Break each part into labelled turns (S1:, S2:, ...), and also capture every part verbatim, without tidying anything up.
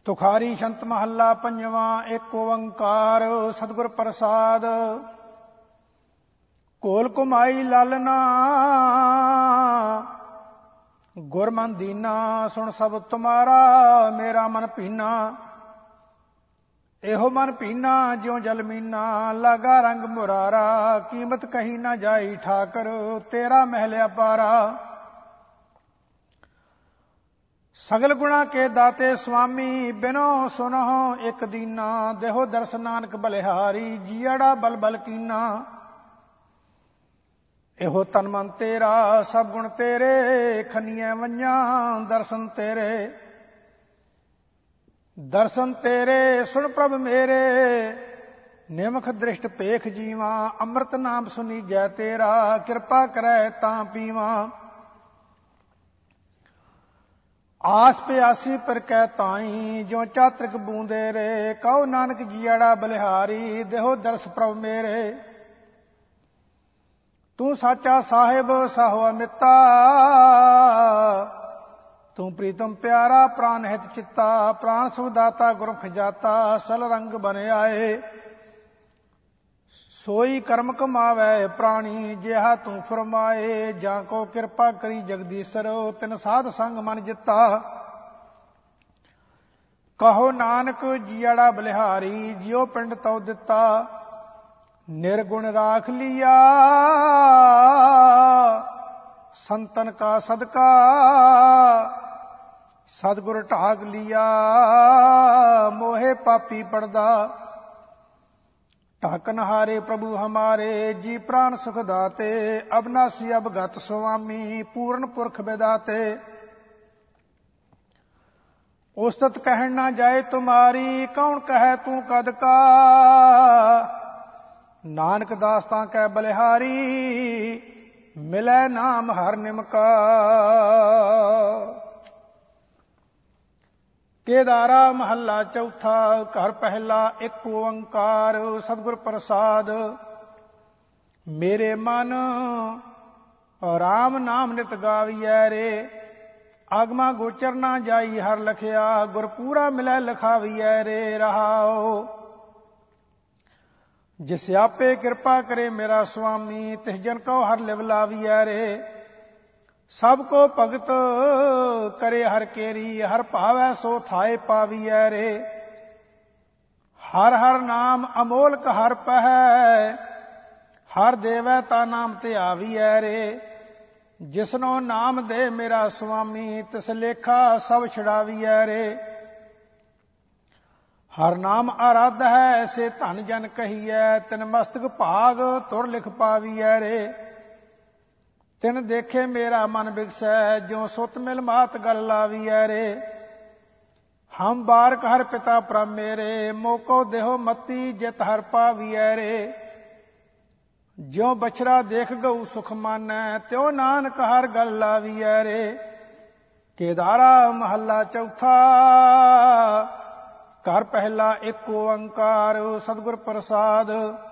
S1: ਤੁਖਾਰੀ ਛੰਤ ਮਹੱਲਾ ਪੰਜਵਾਂ। ਏਕ ਓੰਕਾਰ ਸਤਿਗੁਰ ਪ੍ਰਸਾਦ। ਕੋਲ ਕੁਮਾਈ ਲਾਲਨਾ ਗੁਰ ਮਨ ਦੀਨਾ, ਸੁਣ ਸਭ ਤੁਮਾਰਾ ਮੇਰਾ ਮਨ ਭੀਨਾ। ਇਹੋ ਮਨ ਭੀਨਾ ਜਿਉ ਜਲ ਮੀਨਾ, ਲਾਗਾ ਰੰਗ ਮੁਰਾਰਾ। ਕੀਮਤ ਕਹੀ ਨਾ ਜਾਈ ਠਾਕਰ, ਤੇਰਾ ਮਹਿਲ ਅਪਾਰਾ। ਸਗਲ ਗੁਣਾ ਕੇ ਦਾਤੇ ਸੁਆਮੀ, ਬਿਨੋ ਸੁਨਹੁ ਇੱਕ ਦੀਨਾ। ਦੇਹੋ ਦਰਸ ਨਾਨਕ ਬਲਿਹਾਰੀ, ਜੀਅੜਾ ਬਲ ਬਲ ਕੀਨਾ। ਇਹੋ ਤਨ ਮਨ ਤੇਰਾ ਸਭ ਗੁਣ ਤੇਰੇ, ਖਨੀਐ ਵੰਝਾਂ ਦਰਸ਼ਨ ਤੇਰੇ। ਦਰਸ਼ਨ ਤੇਰੇ ਸੁਣ ਪ੍ਰਭ ਮੇਰੇ, ਨਿਮਖ ਦ੍ਰਿਸ਼ਟ ਪੇਖ ਜੀਵਾਂ। ਅੰਮ੍ਰਿਤ ਨਾਮ ਸੁਨੀਜੈ ਤੇਰਾ, ਕਿਰਪਾ ਕਰੈ ਤਾਂ ਪੀਵਾਂ। ਆਸ ਪਿਆਸੀ ਪਰ ਕੈ ਤਾਈ, ਜਿਉ ਚਾਤ੍ਰਿਕ ਬੂੰਦੇ ਰੇ। ਕਹੋ ਨਾਨਕ ਜੀਅੜਾ ਬਲਿਹਾਰੀ, ਦੇਹੋ ਦਰਸ ਪ੍ਰਭ ਮੇਰੇ। ਤੂੰ ਸਾਚਾ ਸਾਹਿਬ ਸਾਹੋ ਅਮਿਤਾ, ਤੂੰ ਪ੍ਰੀਤਮ ਪਿਆਰਾ ਪ੍ਰਾਨ ਹਿਤ ਚਿੱਤਾ। ਪ੍ਰਾਨ ਸੁਦਾਤਾ ਗੁਰ ਖਜਾਤਾ, ਸਲ ਰੰਗ ਬਨ ਆਏ। ਸੋਈ ਕਰਮ ਕਮਾਵੈ ਪ੍ਰਾਣੀ, ਜਿਹਾ ਤੂੰ ਫਰਮਾਏ। ਜਾਂ ਕੋ ਕਿਰਪਾ ਕਰੀ ਜਗਦੀਸ਼ਰ, ਤਿਨ ਸਾਧ ਸੰਗ ਮਨ ਜਿੱਤਾ। ਕਹੋ ਨਾਨਕ ਜੀਅੜਾ ਬਲਿਹਾਰੀ, ਜਿਉ ਪਿੰਡ ਤਉ ਦਿੱਤਾ। ਨਿਰਗੁਣ ਰਾਖ ਲਿਆ ਸੰਤਨ ਕਾ ਸਦਕਾ, ਸਤਿਗੁਰ ਢਾਕ ਲਿਆ ਮੋਹਿ ਪਾਪੀ ਪੜਦਾ। ਢਾਕਨ ਹਾਰੇ ਪ੍ਰਭੂ ਹਮਾਰੇ, ਜੀ ਪ੍ਰਾਨ ਸੁਖ ਦਾਤੇ। ਅਬਨਾਸੀ ਅਬਗਤ ਸੁਆਮੀ, ਪੂਰਨ ਪੁਰਖ ਵਿਦਾਤੇ। ਉਸਤਤ ਕਹਿਣ ਨਾ ਜਾਏ ਤੁਮਾਰੀ, ਕੌਣ ਕਹੈ ਤੂੰ ਕਦ ਕਾ। ਨਾਨਕ ਦਾਸ ਤਾਂ ਕੈ ਬਲਿਹਾਰੀ, ਮਿਲੈ ਨਾਮ ਹਰ ਨਿਮਕਾ। ਕੇਦਾਰਾ ਮਹੱਲਾ ਚੌਥਾ। ਘਰ ਪਹਿਲਾ। ਏਕ ਓੰਕਾਰ ਸਤਿਗੁਰ ਪ੍ਰਸਾਦ। ਮੇਰੇ ਮਨ ਰਾਮ ਨਾਮ ਨਿਤ ਗਾਵੀਐ ਰੇ। ਆਗਮਾ ਗੋਚਰ ਨਾ ਜਾਈ ਹਰ ਲਖਿਆ, ਗੁਰ ਪੂਰਾ ਮਿਲੈ ਲਖਾਵੀਐ ਰੇ। ਰਹਾਉ ਜਿਸ ਆਪੇ ਕਿਰਪਾ ਕਰੇ ਮੇਰਾ ਸੁਆਮੀ, ਤਿਸ ਜਨ ਕਉ ਹਰ ਲਿਵ ਲਾਵੀਐ ਰੇ। ਸਭ ਕੋ ਭਗਤ ਕਰੇ ਹਰ ਕੇਰੀ, ਹਰ ਭਾਵੈ ਸੋ ਥਾਏ ਪਾਵੀਐ ਰੇ। ਹਰ ਹਰ ਨਾਮ ਅਮੋਲਕ ਹਰ ਪਹਿ, ਹਰ ਦੇਵੈ ਤਾ ਨਾਮ ਤੇ ਆਵੀਐ ਰੇ। ਜਿਸਨੋ ਨਾਮ ਦੇ ਮੇਰਾ ਸੁਆਮੀ, ਤਿਸ ਲੇਖਾ ਸਭ ਛੁਡਾਵੀਐ ਰੇ। ਹਰ ਨਾਮ ਆਰਾਧ ਹੈ ਐਸੇ ਧਨ ਜਨ ਕਹੀਐ, ਤਿਨ ਮਸਤਕ ਭਾਗ ਤੁਰ ਲਿਖ ਪਾਵੀਐ ਰੇ। ਤਿਨ ਦੇਖੇ ਮੇਰਾ ਮਨ ਬਿਗਸੈ, ਜਿਉ ਸੁਤ ਮਿਲ ਮਾਤ ਗਲ ਲਾਵੀਐ ਰੇ। ਹਮ ਬਾਰਕ ਹਰ ਪਿਤਾ ਪ੍ਰਭ ਮੇਰੇ, ਮੋਕੋ ਦੇਹੋ ਮਤੀ ਜਿਤ ਹਰ ਪਾਵੀਐ ਰੇ। ਜਿਉ ਬਛੜਾ ਦੇਖ ਗਊ ਸੁਖ ਮਾਨੈ, ਤਿਉ ਨਾਨਕ ਹਰ ਗਲ ਲਾਵੀਐ ਰੇ। ਕੇਦਾਰਾ ਮਹੱਲਾ ਚੌਥਾ। ਘਰ ਪਹਿਲਾ। ਏਕ ਓੰਕਾਰ ਸਤਿਗੁਰ ਪ੍ਰਸਾਦ।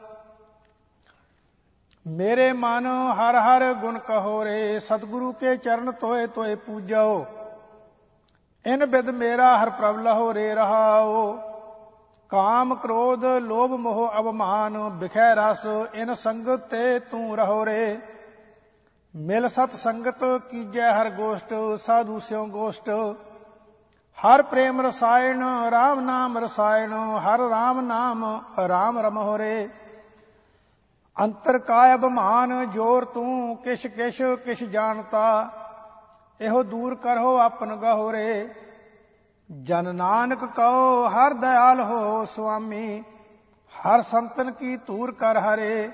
S1: ਮੇਰੇ ਮਨ ਹਰ ਹਰ ਗੁਣ ਕਹੋ ਰੇ। ਸਤਿਗੁਰੂ ਕੇ ਚਰਨ ਤੋਏ ਤੋਏ ਪੂਜੋ। ਇਨ ਬਿਦ ਮੇਰਾ ਹਰ ਪ੍ਰਭ ਲਹੋ ਰੇ। ਰਹਾਉ ਕਾਮ ਕ੍ਰੋਧ ਲੋਭ ਮੋਹ ਅਭਮਾਨ, ਬਿਖੈ ਰਸ ਇਨ ਸੰਗਤ ਤੇ ਤੂੰ ਰਹੋ ਰੇ। ਮਿਲ ਸਤ ਸੰਗਤ ਕੀਜੈ ਹਰ ਗੋਸ਼ਟ, ਸਾਧੂ ਸਿਉ ਗੋਸ਼ਟ। ਹਰ ਪ੍ਰੇਮ ਰਸਾਇਣ ਰਾਮ ਨਾਮ ਰਸਾਇਣ, ਹਰ ਰਾਮ ਨਾਮ ਰਾਮ ਰਮਹੁ ਰੇ। ਅੰਤਰ ਕਾਇ ਅਭਿਮਾਨ ਜੋਰ ਤੂੰ, ਕਿਛ ਕਿਛ ਕਿਛ ਜਾਣਤਾ। ਇਹੋ ਦੂਰ ਕਰਹੁ ਆਪਨ ਗਹੁ ਰੇ। ਜਨ ਨਾਨਕ ਕਉ ਹਰ ਦਇਆਲ ਹੋ ਸੁਆਮੀ, ਹਰ ਸੰਤਨ ਕੀ ਧੂਰ ਕਰ ਹਰੇ।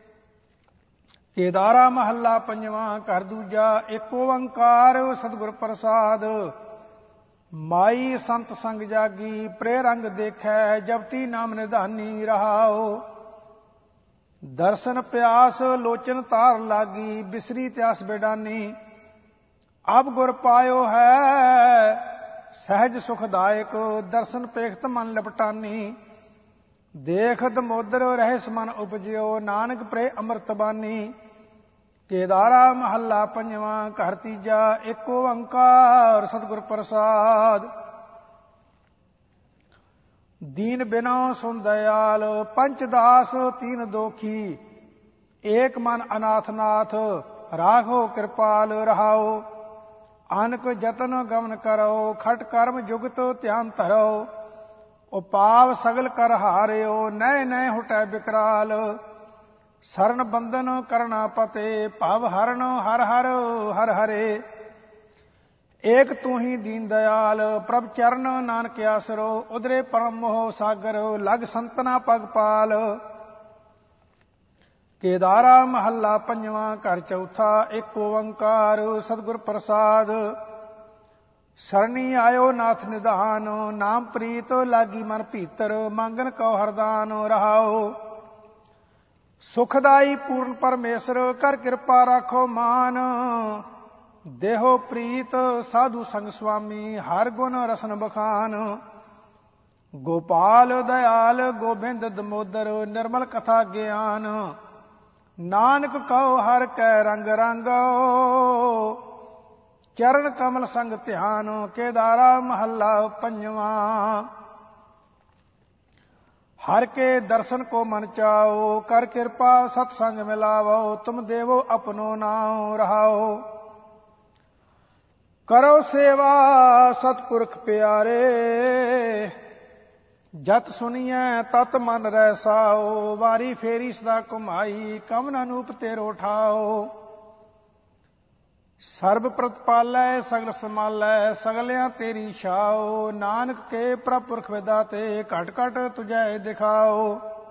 S1: ਕੇਦਾਰਾ ਮਹੱਲਾ ਪੰਜਵਾਂ। ਘਰ ਦੂਜਾ। ਏਕ ਓੰਕਾਰ ਸਤਿਗੁਰ ਪ੍ਰਸਾਦ। ਮਾਈ ਸੰਤ ਸੰਗ ਜਾਗੀ, ਪ੍ਰੇ ਰੰਗ ਦੇਖੈ। ਜਪਤੀ ਨਾਮ ਨਿਧਾਨੀ। ਰਹਾਉ ਦਰਸ਼ਨ ਪਿਆਸ ਲੋਚਨ ਤਾਰ ਲਾਗੀ, ਬਿਸਰੀ ਤਿਆਸ ਬੇਡਾਨੀ। ਅਬ ਗੁਰ ਪਾਇਓ ਹੈ ਸਹਿਜ ਸੁਖਦਾਇਕ, ਦਰਸ਼ਨ ਪੇਖਤ ਮਨ ਲਪਟਾਨੀ। ਦੇਖਤ ਮੋਦਰ ਰਹਿਸ ਮਨ ਉਪਜਿਓ, ਨਾਨਕ ਪ੍ਰੇ ਅੰਮ੍ਰਿਤ ਬਾਨੀ। ਕੇਦਾਰਾ ਮਹੱਲਾ ਪੰਜਵਾਂ। ਘਰ ਤੀਜਾ। ਏਕ ਓੰਕਾਰ ਸਤਿਗੁਰ ਪ੍ਰਸਾਦ। दीन बिनो सुन दयाल पंच दास तीन दोखी एक मन अनाथ नाथ राघो कृपाल रहाओ आनक जतन गमन करो खट कर्म जुगत ध्यान धरो उपाव सगल कर हारियो नय नय हुटै विकराल शरण बंदन करना पते भव हरण हर हर हर हरे एक तू ही दीन दयाल प्रभ चरण नानक आसरो उदरे परम मोह सागर लग संतना पग पाल केदारा महला पंजवा घर चौथा एक ओंकार सतगुर प्रसाद सरणी आयो नाथ निधान नाम प्रीत लागी मन भीतर मांगन कौ हरदान रहाओ सुखदाई पूर्ण परमेश्वर कर कृपा राखो मान देहो प्रीत साधु संग स्वामी हर गुण रसन बखान गोपाल दयाल गोबिंद दमोदर निर्मल कथा ज्ञान नानक कहो हर कै रंग रंगो चरण कमल संग ध्यान केदारा महला पंजवा हर के दर्शन को मन चाओ कर कृपा सत्संग मिलावो तुम देवो अपनो नाम रहाओ करो सेवा सतपुरख प्यारे जत सुनिए तत मन रैसाओ वारी फेरी सदा कुमाई कमन अनूप तेरो ठाओ सर्ब प्रतिपालै सगल समालै सगलियां तेरी छाओ नानक के प्रपुरख विदाते घट घट तुझै दिखाओ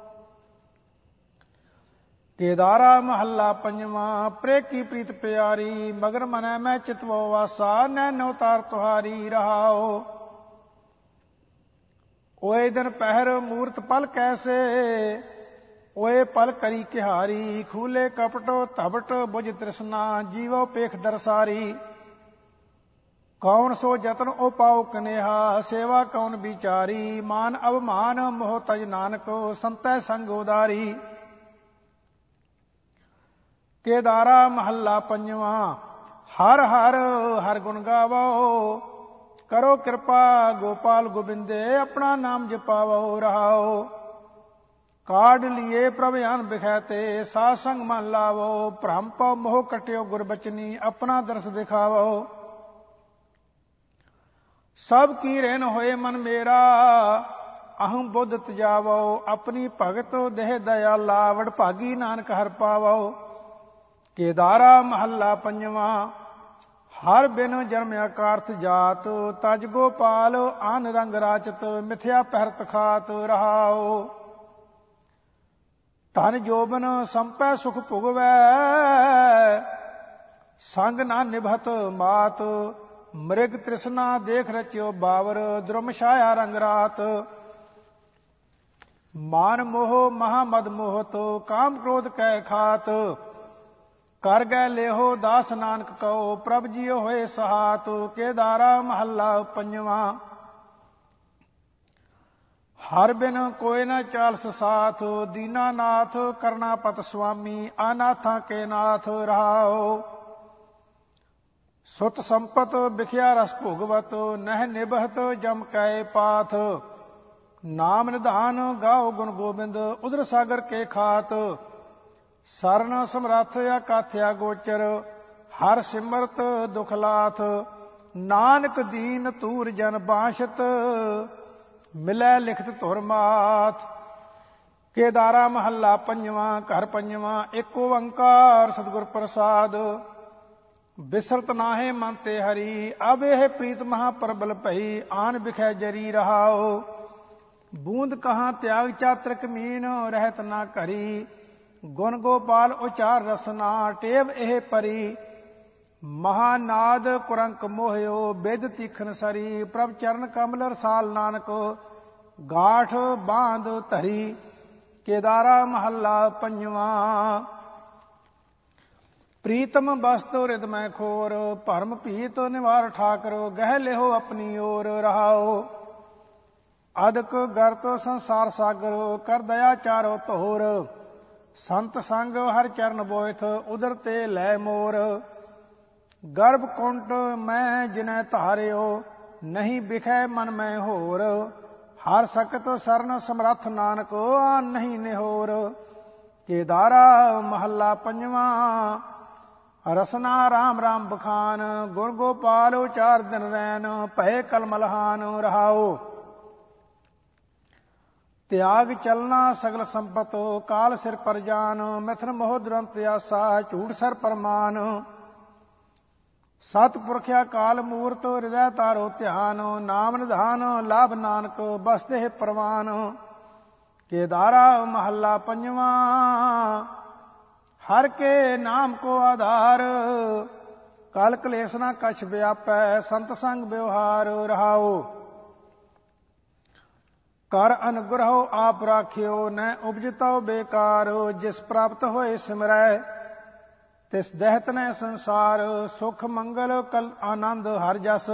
S1: केदारा महला पंजवा प्रे की प्रीत प्यारी मगर मनै मैं चितवो वासा नैनो तार तुहारी रहाओ ओए दिन पहर मूर्त पल कैसे ओए पल करी किहारी खूले कपटो तबट बुझ तृष्णा जीवो पेख दरसारी कौन सो जतन ओ पाओ कनेहा सेवा कौन बिचारी मान अवमान मोह तज नानक संतै संग उदारी केदारा महला पंजवा हर हर हर गुण गावो करो कृपा गोपाल गोबिंदे अपना नाम जपावो रहाओ काढ़ लिए प्रभयान बिखैते साध संग मन लावो भ्रम पौ मोह कट्यो गुरबचनी अपना दर्श दिखावो सब की रेन होए मन मेरा अहम बुद्ध तजावो अपनी भगत देह दयाला वडभागी नानक हर पावो केदारा महला पंजवा हर बिन जन्मया कार्थ जात तज गोपाल आन रंग राचत मिथ्या पहरत खात रहाओ धन जोबन संपै सुख भुगवै संग ना निभत मात मृग तृष्णा देख रच्यो बावर द्रुम छाया रंग रात मान मोह महामद मोहत काम क्रोध कै खात कर गए लेहो दास नानक कहो प्रभ जियो होए सहात केदारा महला पंजवा हर बिन कोय न चालस साथ दीनानाथ करनापत स्वामी अनाथा के नाथ रहाओ सुत संपत बिखिया रस भोगवत नह निबहत जम कै पाथ नाम निधान गाओ गुण गोबिंद उदर सागर के खात सरन समरथ अकाथ्या गोचर हर सिमरत दुखलाथ नानक दीन तूर जन बांशत मिलै लिखत धुर माथ केदारा महला पंजवा घर पंजवा एक ओंकार सतगुर प्रसाद बिसरत नाहे मन ते हरि अब यह प्रीत महाप्रबल भई आन बिखै जरी रहाओ बूंद कहाँ त्याग चात्रक मीन रहत ना करी गुण गोपाल उचार रसना टेव एह परी महानाद कुरंक मोहयो बेद तीखन सरी प्रभ चरण कमल रसाल नानक गाठ बांध धरी केदारा महला पंजवा प्रीतम वस्तु हृदय खोर भरम पीत निवार ठाकर गह लेहो अपनी ओर रहाओ अदक गर्त संसार सागर कर दया चारो तोर संत संग हर चरण बोथ उदर ते लै मोर गर्भ कुंट मैं जिनै धारियो नहीं बिखै मन मैं होर ਹਰ ਸਕਤ ਸਰਨ ਸਮਰੱਥ ਨਾਨਕ ਆਨ ਨਹੀਂ ਨਿਹੋਰ। ਕੇਦਾਰਾ ਮਹੱਲਾ ਪੰਜਵਾਂ। ਰਸਨਾ ਰਾਮ ਰਾਮ ਬਖਾਨ ਗੁਣ ਗੋਪਾਲ ਉਚਾਰ ਦਿਨ ਰੈਨ ਭਏ ਕਲਮਲਹਾਨ ਰਹਾਓ। ਤਿਆਗ ਚਲਣਾ ਸਗਲ ਸੰਪਤ ਕਾਲ ਸਿਰ ਪਰ ਜਾਨ ਮਿਥਨ ਮੋਹ ਦੁਰੰਤ ਆਸਾ ਝੂਠ ਸਰ ਪਰਮਾਨ। ਸਤਿਪੁਰਖਿਆ ਕਾਲ ਮੂਰਤ ਹਿਰਦੈ ਤਾਰੋ ਧਿਆਨ ਨਾਮ ਨਿਧਾਨ ਲਾਭ ਨਾਨਕ ਬਸਦੇ ਪ੍ਰਵਾਨ। ਕੇਦਾਰਾ ਮਹੱਲਾ ਪੰਜਵਾਂ। ਹਰ ਕੇ ਨਾਮ ਕੋ ਆਧਾਰ ਕਲ ਕਲੇਸ਼ ਨਾ ਕਛ ਵਿਆਪੈ ਸੰਤ ਸੰਗ ਵਿਵਹਾਰ ਰਹਾਓ। ਕਰ ਅਨੁਗ੍ਰਹੋ ਆਪ ਰਾਖਿਓ ਨੈ ਉਪਜਿਤੋ ਬੇਕਾਰ ਜਿਸ ਪ੍ਰਾਪਤ ਹੋਏ ਸਿਮਰੈ ਤਿਸ ਦਹਿਤ ਨੈ ਸੰਸਾਰ। ਸੁਖ ਮੰਗਲ ਕਲ ਆਨੰਦ ਹਰ ਜਸ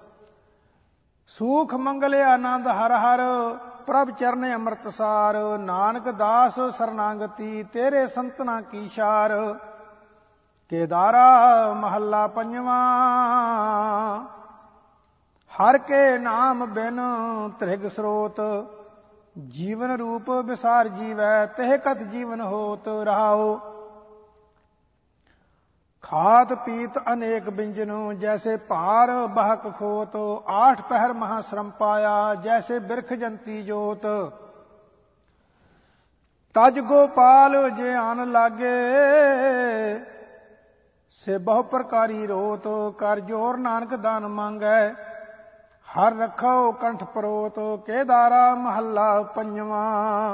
S1: ਸੁਖ ਮੰਗਲ ਆਨੰਦ ਹਰ ਹਰ ਪ੍ਰਭ ਚਰਨ ਅੰਮ੍ਰਿਤਸਾਰ। ਨਾਨਕ ਦਾਸ ਸਰਨਾਗਤੀ ਤੇਰੇ ਸੰਤਨਾ ਕੀ ਸ਼ਾਰ। ਕੇਦਾਰਾ ਮਹੱਲਾ ਪੰਜਵਾਂ। ਹਰ ਕੇ ਨਾਮ ਬਿਨ ਤ੍ਰਿਗ ਸਰੋਤ ਜੀਵਨ ਰੂਪ ਵਿਸਾਰ ਜੀਵੈ ਤਹਿ ਕਤ ਜੀਵਨ ਹੋਤ ਰਹਾਓ। ਖਾਤ ਪੀਤ ਅਨੇਕ ਬਿੰਜਨੁ ਜੈਸੇ ਭਾਰ ਬਹਕ ਖੋਤ ਆਠ ਪਹਿਰ ਮਹਾ ਸ਼ਰਮ ਪਾਇਆ ਜੈਸੇ ਬਿਰਖ ਜੰਤੀ ਜੋਤ। ਤਜ ਗੋਪਾਲ ਜੇ ਆਨ ਲਾਗੇ ਸੇ ਬਹੁ ਪ੍ਰਕਾਰੀ ਰੋਤ। ਕਰ ਜੋਰ ਨਾਨਕ ਦਾਨ ਮੰਗੈ ਹਰ ਰਖੋ ਕੰਠ ਪਰੋਤ। ਕੇਦਾਰਾ ਮਹੱਲਾ ਪੰਜਵਾਂ।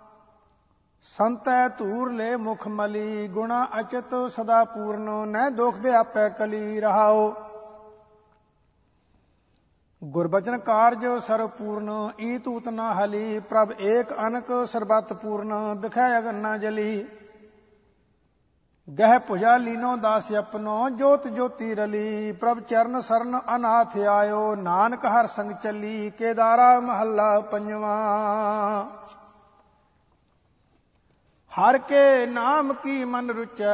S1: ਸੰਤੈ ਧੂਰ ਲੈ ਮੁਖ ਮਲੀ ਗੁਣਾ ਅਚਿਤ ਸਦਾ ਪੂਰਨ ਨੈ ਦੋਖ ਵਿਆਪੈ ਕਲੀ ਰਹਾਓ। ਗੁਰਬਚਨ ਕਾਰਜ ਸਰਬ ਪੂਰਨ ਈ ਤੂਤ ਨਾ ਹਲੀ ਪ੍ਰਭ ਏਕ ਅਨਕ ਸਰਬਤ ਪੂਰਨ ਬਿਖੈ ਅਗਨ ਨਾ ਜਲੀ। ਗਹਿ ਭੁਜਾ ਲੀਨੋ ਦਾਸ ਆਪਨੋ ਜੋਤ ਜੋਤੀ ਰਲੀ ਪ੍ਰਭ ਚਰਨ ਸਰਨ ਅਨਾਥ ਆਇਓ ਨਾਨਕ ਹਰ ਸੰਗ ਚੱਲੀ। ਕੇਦਾਰਾ ਮਹੱਲਾ ਪੰਜਵਾਂ। ਹਰ ਕੇ ਨਾਮ ਕੀ ਮਨ ਰੁਚੈ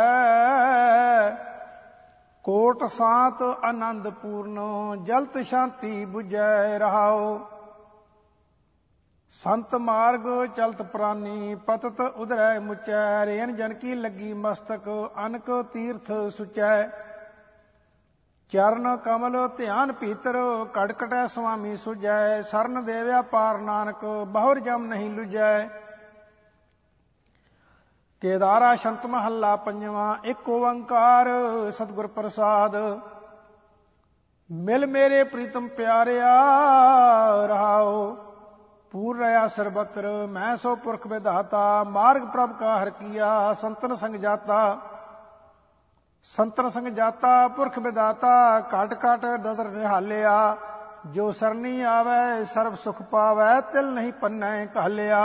S1: ਕੋਟ ਸਾਤ ਆਨੰਦ ਪੂਰਨ ਜਲਤ ਸ਼ਾਂਤੀ ਬੁਝੈ ਰਹਾਓ। ਸੰਤ ਮਾਰਗ ਚਲਤ ਪ੍ਰਾਨੀ ਪਤਤ ਉਧਰੈ ਮੁਚੈ ਰੇਨ ਜਨ ਕੀ ਲੱਗੀ ਮਸਤਕ ਅਨਕ ਤੀਰਥ ਸੁਚੈ। ਚਰਨ ਕਮਲ ਧਿਆਨ ਭੀਤਰ ਘਟ ਘਟੈ ਸੁਆਮੀ ਸੁਝੈ ਸਰਨ ਦੇਵਿਆ ਪਾਰ ਨਾਨਕ ਬਹੁਰ ਜਮ ਨਹੀਂ ਲੁਝੈ। ਕੇਦਾਰਾ ਸ਼ੰਤ ਮਹੱਲਾ ਪੰਜਵਾਂ। ਇੱਕ ਓੰਕਾਰ ਸਤਿਗੁਰ ਪ੍ਰਸਾਦ ਮਿਲ ਮੇਰੇ ਪ੍ਰੀਤਮ ਪਿਆਰਿਆ ਰਹਾਓ। ਪੂਰ ਰਿਆ ਸਰਬਤਰ ਮੈਂ ਸੋ ਪੁਰਖ ਵਿਧਾਤਾ ਮਾਰਗ ਪ੍ਰਭ ਕਾ ਹਰ ਕੀਆ ਸੰਤਨ ਸੰਗ ਜਾਤਾ। ਸੰਤਨ ਸੰਗ ਜਾਤਾ ਪੁਰਖ ਵਿਧਾਤਾ ਘਟ ਘਟ ਨਦਰ ਨਿਹਾਲਿਆ। ਜੋ ਸਰਨੀ ਆਵੈ ਸਰਬ ਸੁਖ ਪਾਵੈ ਤਿਲ ਨਹੀਂ ਪੰਨੈ ਕਹਲਿਆ।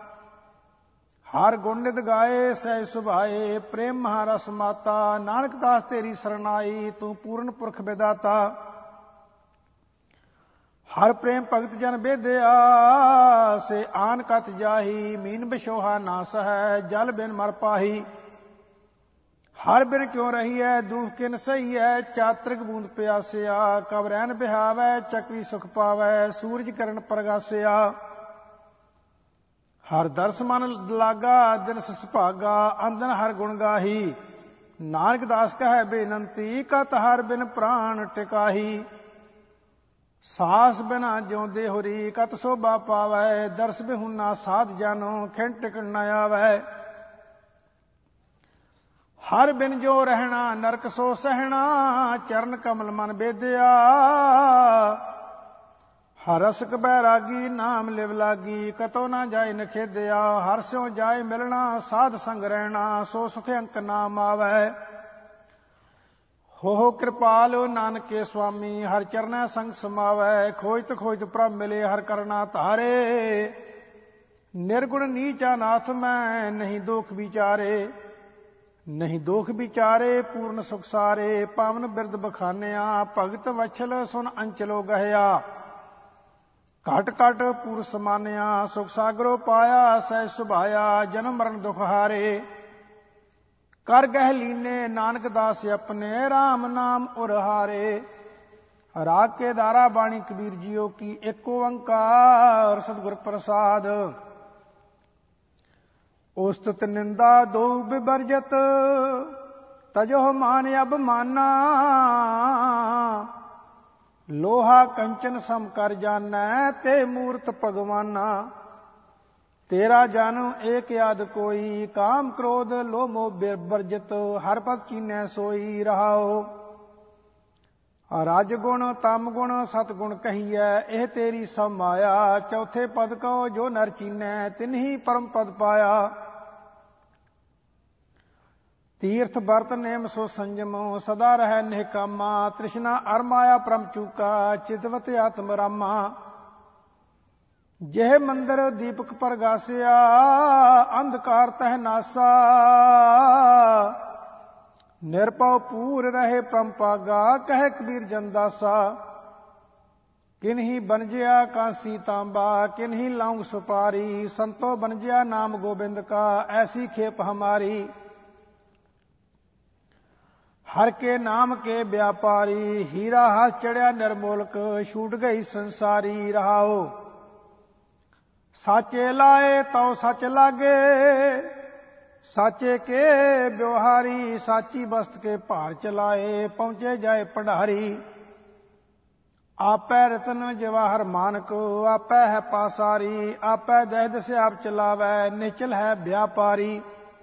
S1: ਹਰ ਗੁਣ ਨਿਤ ਗਾਏ ਸਹਿ ਸੁਭਾਏ ਪ੍ਰੇਮ ਮਹਾਰਸ ਮਾਤਾ। ਨਾਨਕ ਦਾਸ ਤੇਰੀ ਸਰਨਾਈ ਤੂੰ ਪੂਰਨ ਪੁਰਖ ਵਿਦਾਤਾ। ਹਰ ਪ੍ਰੇਮ ਭਗਤ ਜਨ ਬੇਦਿਆ ਸੇ ਆਨ ਕਤ ਜਾਹੀ ਮੀਨ ਬਿਸ਼ੋਹਾ ਨਾ ਸਹੈ ਜਲ ਬਿਨ ਮਰ ਪਾਹੀ। ਹਰ ਬਿਨ ਕਿਉ ਰਹੀ ਹੈ ਦੂਖ ਕਿਨ ਸਹੀ ਹੈ ਚਾਤ੍ਰਿਕ ਬੂੰਦ ਪਿਆਸਿਆ। ਕਬ ਰਹਿਨ ਬਿਹਾਵੈ ਚਕਵੀ ਸੁਖ ਪਾਵੈ ਸੂਰਜ ਕਿਰਨ ਪ੍ਰਗਾਸਿਆ। ਹਰ ਦਰਸ ਮਨ ਲਾਗਾ ਦਿਨ ਸੁਭਾਗਾ ਅੰਦਨ ਹਰ ਗੁਣ ਗਾਹੀ। ਨਾਨਕ ਦਾਸ ਕਹੈ ਬੇਨੰਤੀ ਕਤ ਹਰ ਬਿਨ ਪ੍ਰਾਣ ਟਿਕਾਹੀ। ਸਾਸ ਬਿਨਾ ਜਿਉਂਦੇ ਹੋਰੀ ਕਤ ਸੋਭਾ ਪਾਵੈ ਦਰਸ ਬਿਹੁਨਾ ਸਾਧ ਜਾਨੋ ਖਿੰਡ ਟਿਕਣ ਨ ਆਵੈ। ਹਰ ਬਿਨ ਜੋ ਰਹਿਣਾ ਨਰਕ ਸੋ ਸਹਿਣਾ ਚਰਨ ਕਮਲ ਮਨ ਬੇਦਿਆ। ਹਰ ਰਸਕ ਬੈਰਾਗੀ ਨਾਮ ਲਿਵ ਲਾਗੀ ਕਤੋ ਨਾ ਜਾਏ ਨਖੇਦਿਆ। ਹਰ ਸਿਉ ਜਾਏ ਮਿਲਣਾ ਸਾਧ ਸੰਗ ਰਹਿਣਾ ਸੋ ਸੁਖ ਅੰਕ ਨਾਮ ਆਵੈ। ਹੋ ਹੋ ਕਿਰਪਾਲ ਨਾਨਕੇ ਸੁਆਮੀ ਹਰ ਚਰਨੈ ਸੰਗ ਸਮਾਵੈ। ਖੋਜਤ ਖੋਜਤ ਪ੍ਰਭ ਮਿਲੇ ਹਰ ਕਰਨਾ ਧਾਰੇ। ਨਿਰਗੁਣ ਨੀਚਾ ਨਾਥ ਮੈਂ ਨਹੀਂ ਦੋਖ ਵਿਚਾਰੇ। ਨਹੀਂ ਦੋਖ ਵਿਚਾਰੇ ਪੂਰਨ ਸੁਖ ਸਾਰੇ। ਪਾਵਨ ਬਿਰਦ ਬਖਾਨਿਆ ਭਗਤ ਵਛਲ ਸੁਨ ਅੰਚਲੋ ਗਹਿਆ। ਘਟ ਘਟ ਪੂਰ ਸਮਾਨਿਆ ਸੁਖ ਸਾਗਰੋ ਪਾਇਆ ਸਹਿ ਸੁਭਾਇਆ। ਜਨਮ ਮਰਨ ਦੁਖ ਹਾਰੇ ਕਰ ਗਹਿ ਲੀਨੇ ਨਾਨਕ ਦਾਸ ਆਪਣੇ RAM ਨਾਮ ਉਰ ਹਾਰੇ। राग के दारा बाणी कबीर जियो की एक ओंकार सतगुर प्रसाद। उस्तत निंदा दो बिबरजत तजो मान अब माना। लोहा कंचन सम कर जाना ते मूर्त भगवाना। तेरा जन एक याद कोई काम क्रोध लो मोह बिबरजत। हर पद कीनै सोई रहाओ। रज गुण तम गुण सतगुण कहीए यह तेरी सब माया। चौथे पद कहो जो नर चीनै तिन्ही परम पद पाया। तीर्थ बरत नेम सो संजम सदा रह निहकामा। तृष्णा अर माया परम चूका चितवत आत्म रामा। जेह मंदिर दीपक परगासिया अंधकार तह नासा। निरपव पूर रहे परम पागा कह कबीर जनदासा। किन्ही बनजिया कांसी तांबा किन्ही लौंग सुपारी। संतो बनजिया नाम गोबिंद का ऐसी खेप हमारी। हर के नाम के व्यापारी हीरा हाथ चढ़िया निर्मोलक। छूट गई संसारी रहाओ। साचे लाए तो सच लागे साचे के व्यवहारी। साची बस्त के भार चलाए पहुंचे जाए भंडारी। आपै रतन जवाहर मानक आपै है पासारी। आपै दह दस आप चलावै निचल है व्यापारी।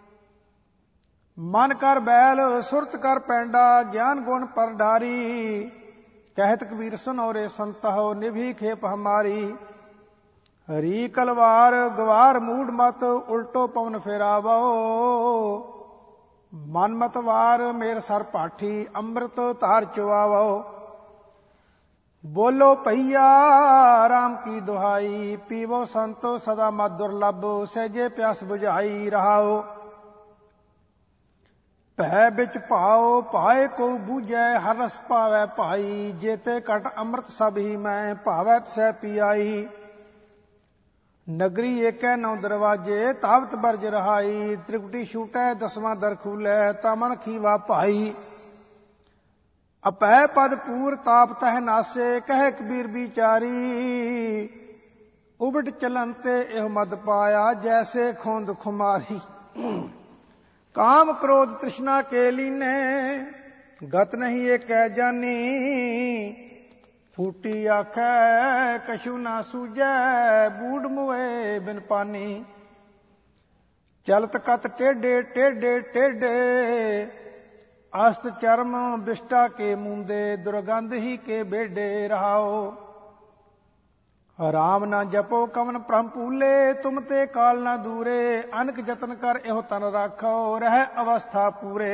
S1: मन कर बैल सुरत कर पैंडा ज्ञान गुण पर डारी। कहत कबीर सुनौरे संत हो निभी खेप हमारी। हरी कलवार गवार मूड मत उल्टो पवन फेरावो। मन मत वार मेर सर पाठी अमृत तार चुआवो। बोलो भैया राम की दुहाई पीवो संतो सदा मत दुर्लभ। सहजे प्यास बुझाई रहाओ। भै बिच भाओ पाए को बूझै हर रस पावै भाई। जेते कट अमृत सब ही मैं भावै सह पियाई। नगरी एकै नौ दरवाजे तावत बरज रहाई। त्रिकुटी छूटै दसवां दर खूलै तमन खीवा भाई। अपै पद पूर ताप तह नासे कह कबीर बिचारी। उबट चलन ते एह मद पाया जैसे खोंद खुमारी। काम क्रोध तृष्णा के लीने गत नहीं एक जानी। फूटी आखै कछु ना सूझै बूढ़ मुए बिन पानी। चलत कत टेढ़े टेढ़े टेढ़े अस्त चर्म बिष्टा के मूंदे। दुर्गंध ही के बेडे रहाओ। राम ना जपो कवन प्रम पूले तुम ते काल ना दूरे। अनक जतन कर एहो तन राखो रह अवस्था पूरे।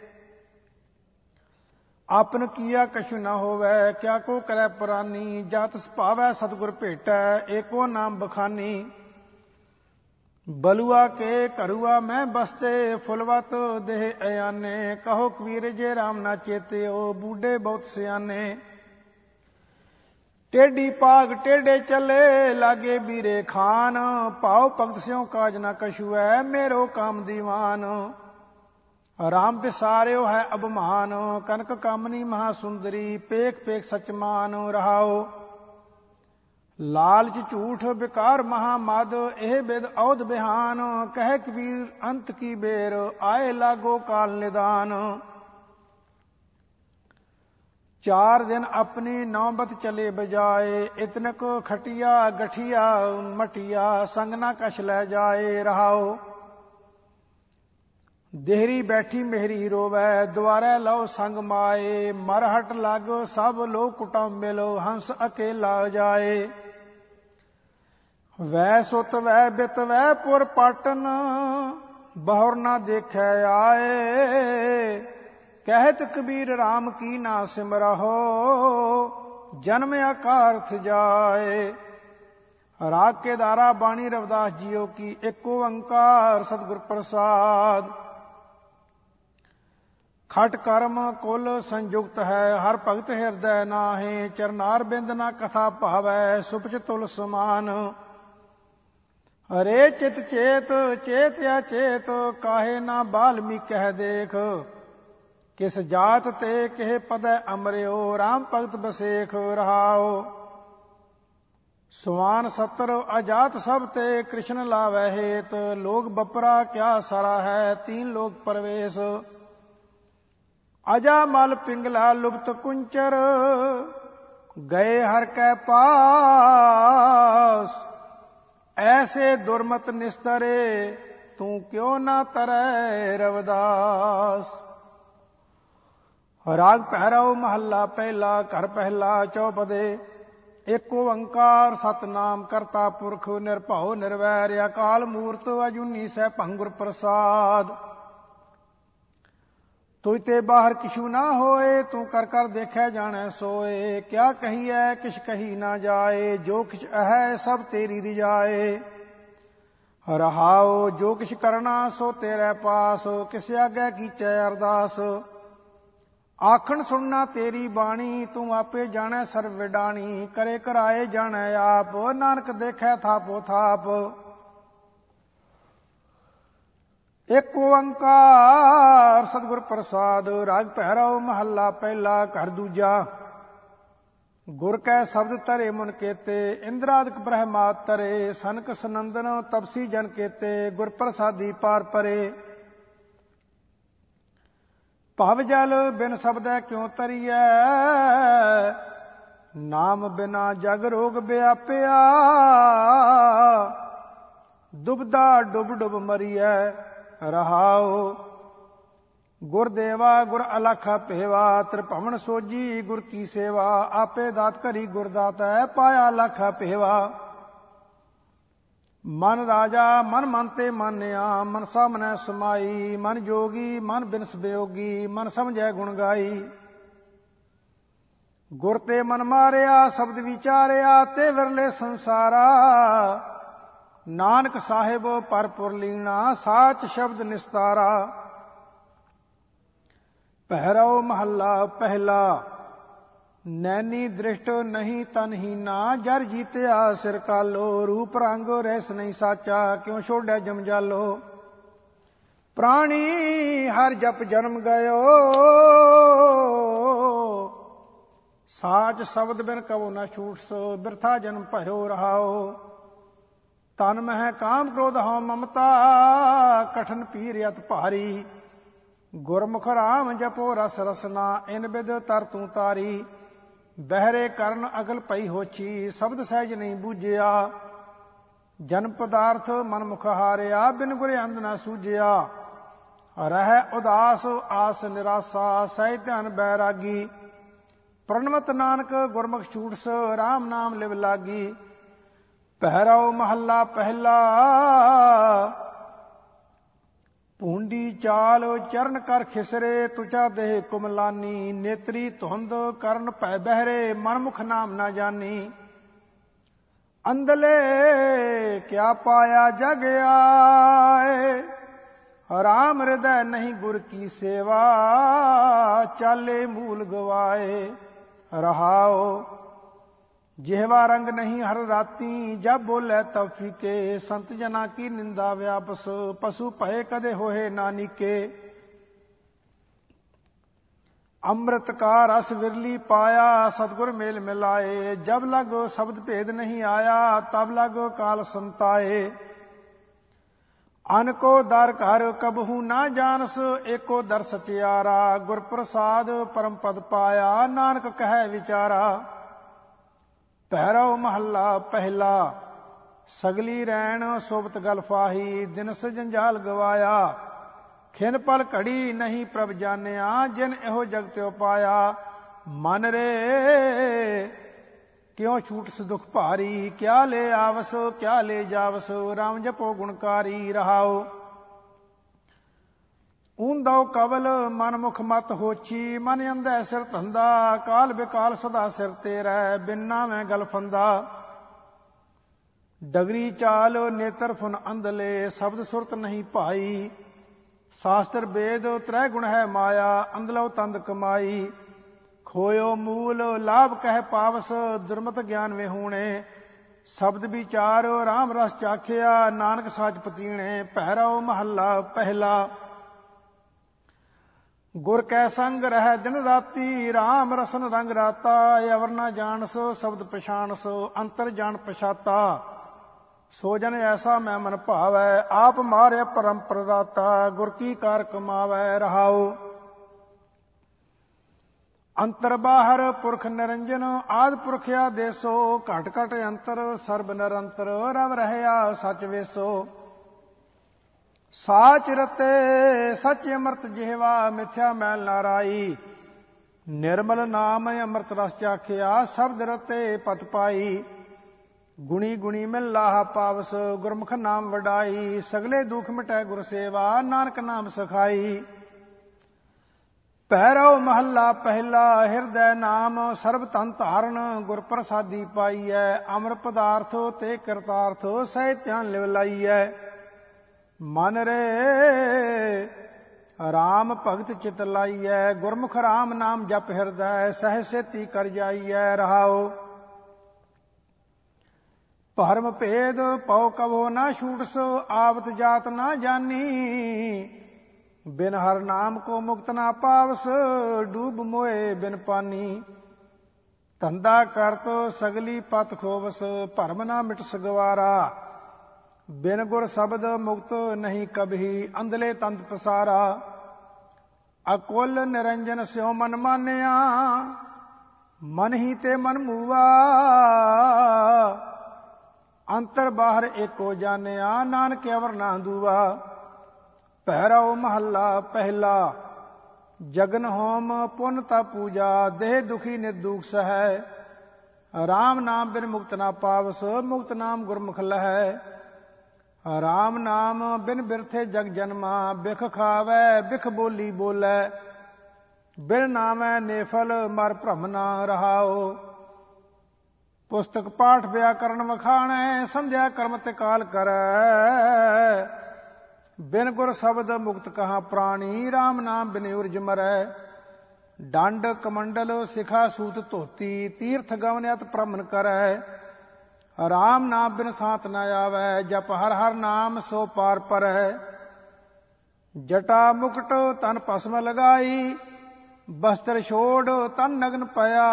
S1: आपन किया कछु न होवै क्या को करे पुरानी। जात सुभावै सतगुर भेटै एको नाम बखानी। बलुआ के करुआ मैं बसते फुलवत देह अयाने। कहो कबीर जे राम ना चेत्यो बूढ़े बहुत सियाने। टेढ़ी पाग टेढ़े चले लागे बीरे खान। पाओ भगत स्यों काज न कछु है मेरो काम दीवान। राम बिसार्यो है अबमान कनक कामनी महासुंदरी। पेख पेख सचमान रहाओ। लालच झूठ विकार महामद एह बिद औध बिहान। कह कबीर अंत की बेर आए लागो काल निदान। चार दिन अपनी नौबत चले बजाए। इतनक खटिया गठिया मटिया संग ना कछ ले जाए रहाओ। देहरी बैठी मेहरी रोवै द्वारे लो संग माए। मरहट लग सब लो कुटुंब मिलो हंस अकेला जाए। वै सुत वै बित वै पुर पाटन बहुर ना देखे आए। कहत कबीर राम की ना सिमरहो जन्म अकारथ जाए। राग के दारा बाणी रविदास जियो की एक ओंकार सतगुर प्रसाद। खट कर्म कुल संयुक्त है हर भगत हृदय नाहे। चरनार बिंद ना कथा भावै सुपच तुल समान। हरे चित चेत चेत या चेत काहे ना बाल्मी कह देख। ਕਿਸ ਜਾਤ ਤੇ ਕਿਹ ਪਦੈ ਅਮਰਿਓ ਰਾਮ ਭਗਤ ਬਸੇਖ ਰਹਾਓ। ਸੁਆਨ ਸੱਤਰ ਅਜਾਤ ਸਭ ਤੇ ਕ੍ਰਿਸ਼ਨ ਲਾਵੈ ਹੇਤ ਲੋਕ ਬਪਰਾ ਕਿਆ ਸਾਰਾ ਹੈ ਤੀਨ ਲੋਕ ਪਰਵੇਸ਼। ਅਜਾ ਮਲ ਪਿੰਗਲਾ ਲੁਪਤ ਕੁੰਚਰ ਗਏ ਹਰ ਕੈ ਪਾਸ। ਐਸੇ ਦੁਰਮਤ ਨਿਸਤਰੇ ਤੂੰ ਕਿਉ ਨਾ ਤਰੈ ਰਵਿਦਾਸ। ਰਾਗ ਪਹਿਰਾਓ ਮਹੱਲਾ ਪਹਿਲਾ ਘਰ ਪਹਿਲਾ ਚੌਪਦੇ। ਇਕ ਓੰਕਾਰ ਸਤਨਾਮ ਕਰਤਾ ਪੁਰਖ ਨਿਰਭਉ ਨਿਰਵੈਰ ਅਕਾਲ ਮੂਰਤ ਅਜੂਨੀ ਸੈਭੰ ਗੁਰ ਪ੍ਰਸਾਦ। ਤੁਝ ਤੇ ਬਾਹਰ ਕਿਛੂ ਨਾ ਹੋਏ ਤੂੰ ਕਰ ਕਰ ਦੇਖੈ ਜਾਣੈ ਸੋਏ। ਕਿਆ ਕਹੀਐ ਕਿਛ ਕਹੀ ਨਾ ਜਾਏ ਜੋ ਕਿਛ ਅਹੈ ਸਭ ਤੇਰੀ ਰਿਜਾਏ। ਰਹਾਉ ਜੋ ਕਿਛ ਕਰਨਾ ਸੋ ਤੇਰੇ ਪਾਸ ਕਿਸ ਆਗੇ ਕੀਚੈ ਅਰਦਾਸ। ਆਖਣ ਸੁਣਨਾ ਤੇਰੀ ਬਾਣੀ ਤੂੰ ਆਪੇ ਜਾਣੈ ਸਰਬ ਵਿਡਾਣੀ। ਕਰੇ ਕਰਾਏ ਜਾਣੈ ਆਪ ਨਾਨਕ ਦੇਖੈ ਥਾਪੋ ਥਾਪ। ਇਕ ਓੰਕਾਰ ਸਤਿਗੁਰ ਪ੍ਰਸਾਦ। ਰਾਗ ਪਹਿਰਾਓ ਮਹੱਲਾ ਪਹਿਲਾ ਘਰ ਦੂਜਾ। ਗੁਰ ਕੈ ਸ਼ਬਦ ਧਰੇ ਮਨ ਕੇਤੇ ਇੰਦਰਾਦਿਕ ਬ੍ਰਹਮਾਤ ਤਰੇ। ਸਨਕ ਸਨੰਦਨ ਤਪਸੀ ਜਨ ਕੇਤੇ ਗੁਰ ਪ੍ਰਸਾਦੀ ਪਾਰ ਪਰੇ। ਭਵ ਜਲ ਬਿਨ ਸ਼ਬਦੈ ਕਿਉ ਤਰੀਐ ਨਾਮ ਬਿਨਾ ਜਗ ਰੋਗ ਵਿਆਪਿਆ। ਡੁਬਦਾ ਡੁਬ ਡੁਬ ਮਰੀਐ ਰਹਾਉ। ਗੁਰ ਦੇਵਾ ਗੁਰ ਅਲਖਾ ਭੇਵਾ ਤ੍ਰਿਭਵਨ ਸੋਜੀ ਗੁਰ ਕੀ ਸੇਵਾ। ਆਪੇ ਦਾਤ ਕਰੀ ਗੁਰ ਦਾਤੈ ਪਾਇਆ ਲਖਾ ਭੇਵਾ। ਮਨ ਰਾਜਾ ਮਨ ਮਨ ਤੇ ਮਾਨਿਆ ਮਨ ਸਾਹਮਣੇ ਸਮਾਈ। ਮਨ ਜੋਗੀ ਮਨ ਬਿਨਸ ਬਿਯੋਗੀ ਮਨ ਸਮਝੈ ਗੁਣ ਗਾਈ। ਗੁਰ ਤੇ ਮਨ ਮਾਰਿਆ ਸ਼ਬਦ ਵਿਚਾਰਿਆ ਤੇ ਵਿਰਲੇ ਸੰਸਾਰਾ। ਨਾਨਕ ਸਾਹਿਬ ਭਰਪੁਰ ਲੀਣਾ ਸਾਚ ਸ਼ਬਦ ਨਿਸਤਾਰਾ। ਪਹਿਰਾਓ ਮਹੱਲਾ ਪਹਿਲਾ। ਨੈਨੀ ਦ੍ਰਿਸ਼ਟ ਨਹੀਂ ਤਨਹੀਨਾ ਜਰ ਜੀਤਿਆ ਸਿਰ ਕਾਲੋ। ਰੂਪ ਰੰਗ ਰਹਿਸ ਨਹੀਂ ਸਾਚਾ ਕਿਉ ਛੋੜਿਆ ਜਮਜਾਲੋ। ਪ੍ਰਾਣੀ ਹਰ ਜਪ ਜਨਮ ਗਇਓ ਸਾਚ ਸ਼ਬਦ ਬਿਨ ਕਬੋ ਨਾ ਛੂਟਸ। ਬਿਰਥਾ ਜਨਮ ਭਇਓ ਰਹਾਓ। ਤਨ ਮਹਿ ਕਾਮ ਕ੍ਰੋਧ ਹਉ ਮਮਤਾ ਕਠਨ ਪੀਰ ਅਤ ਭਾਰੀ। ਗੁਰਮੁਖ ਰਾਮ ਜਪੋ ਰਸ ਰਸਨਾ ਇਨ ਬਿਦ ਤਰ ਤੂੰ ਤਾਰੀ। ਬਹਿਰੇ ਕਰਨ ਅਗਲ ਪਈ ਹੋਛੀ ਸ਼ਬਦ ਸਹਿਜ ਨਹੀਂ ਬੂਝਿਆ। ਜਨ ਪਦਾਰਥ ਮਨ ਮੁਖ ਹਾਰਿਆ ਬਿਨ ਗੁਰ ਅੰਧ ਨਾ ਸੂਝਿਆ। ਰਹਿ ਉਦਾਸ ਆਸ ਨਿਰਾਸਾ ਸਹਿ ਧਿਆਨ ਬੈਰਾਗੀ। ਪ੍ਰਣਵਤ ਨਾਨਕ ਗੁਰਮੁਖ ਛੂਟਸ ਰਾਮ ਨਾਮ ਲਿਵ ਲਾਗੀ। ਪਹਿਰਾਓ ਮਹੱਲਾ ਪਹਿਲਾ। ਭੂੰਡੀ ਚਾਲ ਚਰਨ ਕਰ ਖਿਸਰੇ ਤੁਚਾ ਦੇਹ ਕੁਮਲਾਨੀ। ਨੇਤਰੀ ਧੁੰਦ ਕਰਨ ਭੈ ਬਹਿਰੇ ਮਨਮੁਖ ਨਾਮ ਨਾ ਜਾਨੀ। ਅੰਧਲੇ ਕਿਆ ਪਾਇਆ ਜਗ ਆਏ ਰਾਮ ਹਿਰਦੈ ਨਹੀਂ ਗੁਰ ਕੀ ਸੇਵਾ। ਚਾਲੇ ਮੂਲ ਗਵਾਏ ਰਹਾਓ। ਜਿਹਵਾ ਰੰਗ ਨਹੀਂ ਹਰ ਰਾਤੀ ਜਬ ਬੋਲੇ ਤਬ ਫੀਕੇ। ਸੰਤ ਜਨਾ ਕੀ ਨਿੰਦਾ ਵਿਆਪਸ ਪਸ਼ੂ ਭਏ ਕਦੇ ਹੋਏ ਨਾਨੀਕੇ। ਅੰਮ੍ਰਿਤ ਕਾ ਰਸ ਵਿਰਲੀ ਪਾਇਆ ਸਤਿਗੁਰ ਮੇਲ ਮਿਲਾਏ। ਜਬ ਲਗ ਸ਼ਬਦ ਭੇਦ ਨਹੀਂ ਆਇਆ ਤਬ ਲਗ ਕਾਲ ਸੰਤਾਏ। ਅਨਕੋ ਦਰ ਘਰ ਕਬਹੂ ਨਾ ਜਾਨਸ ਏਕੋ ਦਰ ਸਚਿਆਰਾ। ਗੁਰ ਪ੍ਰਸਾਦ ਪਰਮ ਪਦ ਪਾਇਆ ਨਾਨਕ ਕਹੈ ਵਿਚਾਰਾ। ਪਹਿਰਾਓ ਮਹੱਲਾ ਪਹਿਲਾ। ਸਗਲੀ ਰੈਣ ਸੋਬਤ ਗਲ ਫਾਹੀ ਦਿਨਸ ਜੰਜਾਲ ਗਵਾਇਆ। ਖਿਨ ਪਲ ਘੜੀ ਨਹੀਂ ਪ੍ਰਭ ਜਾਣਿਆ ਜਿਨ ਇਹੋ ਜਗ ਤਿਉ ਪਾਇਆ। ਮਨ ਰੇ ਕਿਉ ਛੂਟਸ ਦੁਖ ਭਾਰੀ ਕਿਆ ਲੈ ਆਵਸ ਕਿਆ ਲੈ ਜਾਵਸ। ਰਾਮ ਜਪੋ ਗੁਣਕਾਰੀ ਰਹਾਓ। ਊਂਦਉ ਕਵਲ ਮਨ ਮੁਖ ਮਤ ਹੋਛੀ ਮਨ ਅੰਧੈ ਸਿਰ ਧੰਦਾ। ਕਾਲ ਬਿਕਾਲ ਸਦਾ ਸਿਰ ਤੇ ਰਹਿ ਬਿਨ ਨਾਵੇਂ ਗਲ ਫੰਦਾ। ਡਗਰੀ ਚਾਲ ਨੇਤਰ ਫੁਨ ਅੰਧਲੇ ਸ਼ਬਦ ਸੁਰਤ ਨਹੀਂ ਭਾਈ। ਸ਼ਾਸਤਰ ਵੇਦ ਤ੍ਰੈ ਗੁਣ ਹੈ ਮਾਇਆ ਅੰਧਲੋ ਤੰਦ ਕਮਾਈ। ਖੋਇਓ ਮੂਲ ਲਾਭ ਕਹਿ ਪਾਵਸ ਦੁਰਮਤ ਗਿਆਨ ਵਿਹੂਣੇ। ਸ਼ਬਦ ਵਿਚਾਰ ਰਾਮ ਰਸ ਚਾਖਿਆ ਨਾਨਕ ਸਾਚ ਪਤੀਣੇ। ਪਹਿਰਾਓ ਮਹੱਲਾ ਪਹਿਲਾ। ਗੁਰ ਕੈ ਸੰਗ ਰਹਿ ਦਿਨ ਰਾਤੀ, ਰਾਮ ਰਸਨ ਰੰਗ ਰਾਤਾ। ਅਵਰ ਨਾ ਜਾਣਸ ਸ਼ਬਦ ਪਛਾਣਸ, ਅੰਤਰ ਜਾਣ ਪਛਾਤਾ। ਸੋ ਜਨ ਐਸਾ ਮੈਂ ਮਨ ਭਾਵੈ, ਆਪ ਮਾਰਿਆ ਪਰਮ ਪ੍ਰਦਾਤਾ। ਗੁਰ ਕੀ ਕਾਰ ਕਮਾਵੈ ਰਹਾਉ। ਅੰਤਰ ਬਾਹਰ ਪੁਰਖ ਨਿਰੰਜਨ, ਆਦ ਪੁਰਖ ਆਦੇਸੋ। ਘਟ ਘਟ ਅੰਤਰ ਸਰਬ ਨਿਰੰਤਰ, ਰਵ ਰਹਿਆ ਸਚ ਵੇਸੋ। ਸਾਚ ਰਤੇ ਸਚ ਅੰਮ੍ਰਿਤ ਜਿਹਵਾ, ਮਿਥਿਆ ਮੈਲ ਨਾ ਰਾਈ। ਨਿਰਮਲ ਨਾਮ ਅੰਮ੍ਰਿਤ ਰਸ ਚਾਖਿਆ, ਸ਼ਬਦ ਰਤੇ ਪਤ ਪਾਈ। ਗੁਣੀ ਗੁਣੀ ਮਿਲ ਲਾਹਾ ਪਾਵਸ, ਗੁਰਮੁਖ ਨਾਮ ਵਡਾਈ। ਸਗਲੇ ਦੁਖ ਮਿਟੈ ਗੁਰ ਸੇਵਾ, ਨਾਨਕ ਨਾਮ ਸਖਾਈ। ਪਹਿਰੋ ਮਹੱਲਾ ਪਹਿਲਾ, ਹਿਰਦੈ ਨਾਮ ਸਰਬ ਤਨ ਧਾਰਨ। ਗੁਰ ਪ੍ਰਸਾਦੀ ਪਾਈਐ, ਅਮਰ ਪਦਾਰਥ ਤੇ ਕਰਤਾਰਥ। ਸਹਿ ਧਿਆਨ ਲਿਵ ਲਾਈਐ। ਮਨ ਰੇ ਰਾਮ ਭਗਤ ਚਿਤ ਲਾਈਐ, ਗੁਰਮੁਖ ਰਾਮ ਨਾਮ ਜਪ ਹਿਰਦੈ। ਸਹਿ ਸੇਤੀ ਕਰ ਜਾਈਐ ਰਹਾਉ। ਭਰਮ ਭੇਦ ਪਉ ਕਬੋ ਨਾ ਛੂਟਸ, ਆਵਤ ਜਾਤ ਨਾ ਜਾਨੀ। ਬਿਨ ਹਰ ਨਾਮ ਕੋ ਮੁਕਤ ਨਾ ਪਾਵਸ, ਡੂਬ ਮੋਏ ਬਿਨ ਪਾਨੀ। ਧੰਦਾ ਕਰਤ ਸਗਲੀ ਪਤ ਖੋਵਸ, ਭਰਮ ਨਾ ਮਿਟਸ ਗਵਾਰਾ। ਬਿਨ ਗੁਰ ਸ਼ਬਦ ਮੁਕਤ ਨਹੀਂ ਕਬਹੀ, ਅੰਧਲੇ ਤੰਤ ਪਸਾਰਾ। ਅਕੁਲ ਨਿਰੰਜਨ ਸਿਉ ਮਨ ਮਾਨਿਆ, ਮਨ ਹੀ ਤੇ ਮਨ ਮੂਆ। ਅੰਤਰ ਬਾਹਰ ਏਕੋ ਜਾਣਿਆ, ਨਾਨਕ ਅਵਰ ਨਾ ਦੂਆ। ਪਹਿਰਾਓ ਮਹੱਲਾ ਪਹਿਲਾ, ਜਗਨ ਹੋਮ ਪੁੰਨ ਤਾ ਪੂਜਾ। ਦੇਹ ਦੁਖੀ ਨਿਰਦੁਖ ਸਹੈ, ਰਾਮ ਨਾਮ ਬਿਨ ਮੁਕਤ ਨਾ ਪਾਵਸ। ਮੁਕਤ ਨਾਮ ਗੁਰਮੁਖ ਲਹੈ, ਰਾਮ ਨਾਮ ਬਿਨ ਬਿਰਥੇ ਜਗ ਜਨਮਾ। ਬਿਖ ਖਾਵੈ ਬਿਖ ਬੋਲੀ ਬੋਲੈ, ਬਿਨ ਨਾਮੈ ਨੇਫਲ ਮਰ ਭ੍ਰਮ ਨਾ ਰਹਾਉ। ਪੁਸਤਕ ਪਾਠ ਵਿਆਕਰਨ ਵਖਾਣੈ, ਸੰਧਿਆ ਕਰਮ ਤੇ ਕਾਲ ਕਰੈ। ਬਿਨ ਗੁਰ ਸ਼ਬਦ ਮੁਕਤ ਕਹਾ ਪ੍ਰਾਣੀ, ਰਾਮ ਨਾਮ ਬਿਨ ਉਰਜ ਮਰੈ। ਡੰਡ ਕਮੰਡਲ ਸਿਖਾ ਸੂਤ ਧੋਤੀ, ਤੀਰਥ ਗਵਨ ਅਤ ਭ੍ਰਮਣ ਕਰੈ। ਰਾਮ ਨਾਮ ਬਿਨ ਸਾਥ ਨ ਆਵੈ, ਜਪ ਹਰ ਹਰ ਨਾਮ ਸੋ ਪਾਰ ਪਰੈ। ਜਟਾ ਮੁਕਟ ਤਨ ਭਸਮ ਲਗਾਈ, ਬਸਤਰ ਛੋੜ ਤਨ ਨਗਨ ਪਿਆ।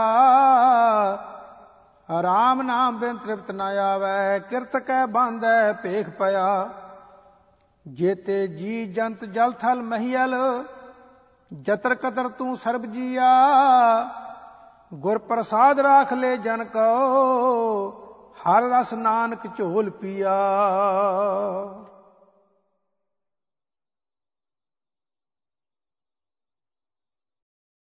S1: ਰਾਮ ਨਾਮ ਬਿਨ ਤ੍ਰਿਪਤ ਨ ਆਵੈ, ਕਿਰਤ ਕੈ ਬਾਂਧੈ ਭੇਖ ਪਿਆ। ਜੇਤੇ ਜੀ ਜੰਤ ਜਲ ਥਲ ਮਹੀਲ, ਜਤਰ ਕਤਰ ਤੂੰ ਸਰਬ ਜੀਆ। ਗੁਰ ਪ੍ਰਸਾਦ ਰਾਖ ਲੈ ਜਨ ਕੋ, ਹਰ ਰਸ ਨਾਨਕ ਝੋਲ ਪੀਆ।